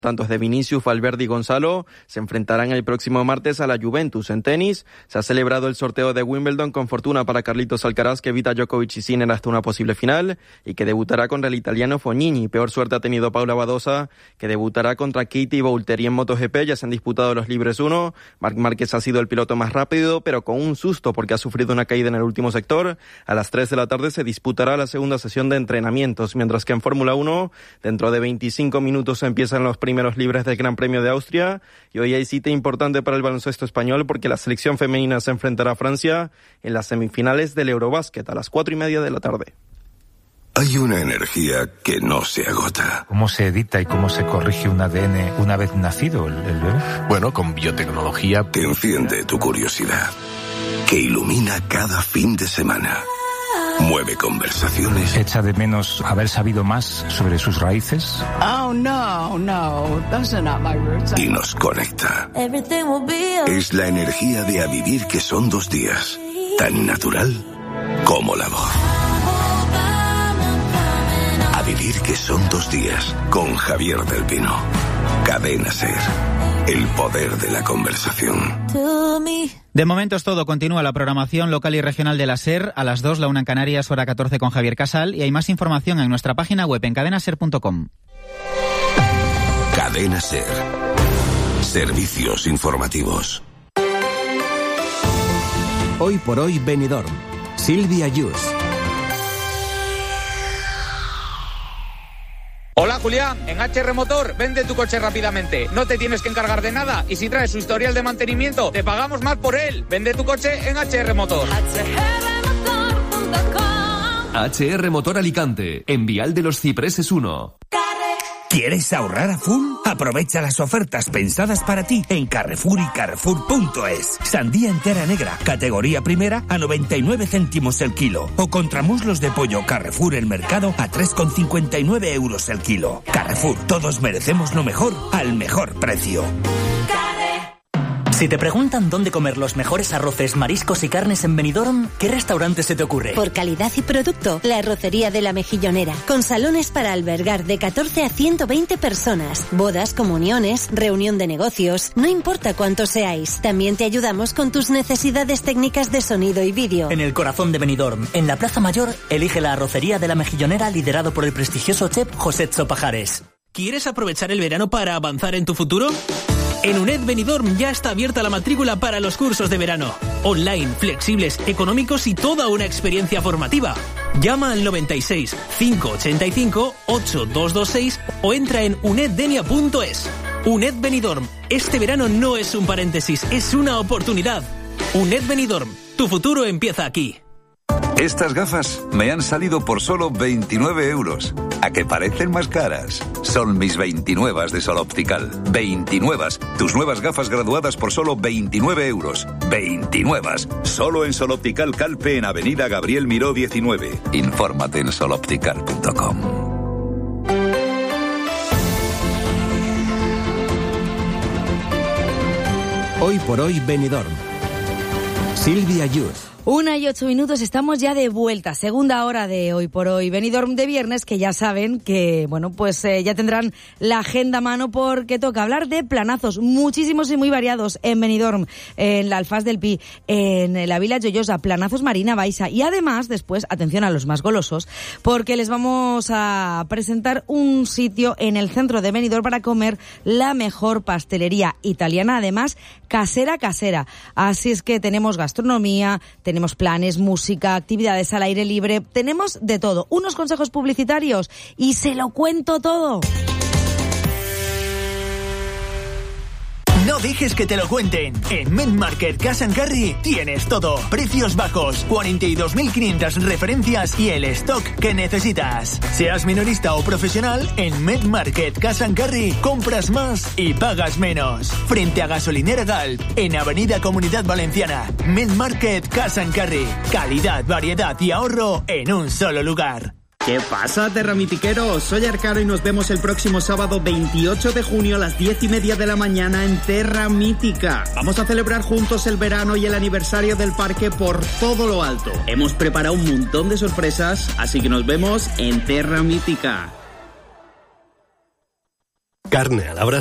tantos de Vinicius, Valverde y Gonzalo, se enfrentarán el próximo martes a la Juventus. En tenis, se ha celebrado el sorteo de Wimbledon con fortuna para Carlitos Alcaraz, que evita a Djokovic y Sinner hasta una posible final y que debutará contra el italiano Fognini. Peor suerte ha tenido Paula Badosa, que debutará contra Katie Boulter. Y en MotoGP ya se han disputado los libres 1. Marc Márquez ha sido el piloto más rápido, pero con un susto porque ha sufrido una caída en el último sector. A las 3 de la tarde se disputará la segunda sesión de entrenamientos, mientras que en Fórmula 1, dentro de 25 minutos empiezan los primeros libres del Gran Premio de Austria, y hoy hay cita importante para el baloncesto español porque la selección femenina se enfrentará a Francia en las semifinales del Eurobásquet a las 4:30 de la tarde. Hay una energía que no se agota. ¿Cómo se edita y cómo se corrige un ADN una vez nacido el bebé? Bueno, con biotecnología que enciende tu curiosidad, que ilumina cada fin de semana. Mueve conversaciones. ¿Echa de menos haber sabido más sobre sus raíces? Oh, no, those are not my roots. Y nos conecta. Es la energía de A Vivir, que son 2 días, tan natural como la voz. A Vivir, que son 2 días, con Javier del Pino. Cadena SER. El poder de la conversación. De momento es todo. Continúa la programación local y regional de la SER. A las 2, la 1 en Canarias, hora 14 con Javier Casal. Y hay más información en nuestra página web en cadenaser.com. Cadena SER. Servicios informativos. Hoy por hoy Benidorm. Silvia Yus. Hola Julián, en HR Motor vende tu coche rápidamente, no te tienes que encargar de nada y si traes su historial de mantenimiento te pagamos más por él. Vende tu coche en HR Motor. HR Motor Alicante, en Vial de los Cipreses 1. ¿Quieres ahorrar a full? Aprovecha las ofertas pensadas para ti en Carrefour y Carrefour.es. Sandía entera negra, categoría primera, a 99 céntimos el kilo. O contramuslos de pollo Carrefour el mercado a 3,59 euros el kilo. Carrefour, todos merecemos lo mejor al mejor precio. Si te preguntan dónde comer los mejores arroces, mariscos y carnes en Benidorm, ¿qué restaurante se te ocurre? Por calidad y producto, la Arrocería de la Mejillonera, con salones para albergar de 14 a 120 personas, bodas, comuniones, reunión de negocios, no importa cuántos seáis. También te ayudamos con tus necesidades técnicas de sonido y vídeo. En el corazón de Benidorm, en la Plaza Mayor, elige la Arrocería de la Mejillonera, liderado por el prestigioso chef José Pajares. ¿Quieres aprovechar el verano para avanzar en tu futuro? En UNED Benidorm ya está abierta la matrícula para los cursos de verano. Online, flexibles, económicos y toda una experiencia formativa. Llama al 96 585 8226 o entra en uneddenia.es. UNED Benidorm. Este verano no es un paréntesis, es una oportunidad. UNED Benidorm. Tu futuro empieza aquí. Estas gafas me han salido por solo 29 euros. ¿A que parecen más caras? Son mis 29 de Sol Optical. 29. Tus nuevas gafas graduadas por solo 29 euros. 29. Solo en Sol Optical Calpe, en Avenida Gabriel Miró 19. Infórmate en soloptical.com. Hoy por hoy Benidorm. Silvia Yus. 1:08, estamos ya de vuelta, segunda hora de Hoy por Hoy Benidorm de viernes, que ya saben que, bueno, pues ya tendrán la agenda a mano porque toca hablar de planazos muchísimos y muy variados en Benidorm, en la Alfaz del Pi, en la Vila Joyosa, planazos Marina Baixa y además, después, atención a los más golosos, porque les vamos a presentar un sitio en el centro de Benidorm para comer la mejor pastelería italiana, además casera. Así es que tenemos gastronomía, tenemos planes, música, actividades al aire libre, tenemos de todo. Unos consejos publicitarios y se lo cuento todo. No dejes que te lo cuenten. En MedMarket Cash & Carry tienes todo. Precios bajos, 42.500 referencias y el stock que necesitas. Seas minorista o profesional, en MedMarket Cash & Carry compras más y pagas menos. Frente a Gasolinera Galp, en Avenida Comunidad Valenciana. MedMarket Cash & Carry. Calidad, variedad y ahorro en un solo lugar. ¿Qué pasa, terramitiqueros? Soy Arcaro y nos vemos el próximo sábado 28 de junio a las 10:30 de la mañana en Terra Mítica. Vamos a celebrar juntos el verano y el aniversario del parque por todo lo alto. Hemos preparado un montón de sorpresas, así que nos vemos en Terra Mítica. Carne a la brasa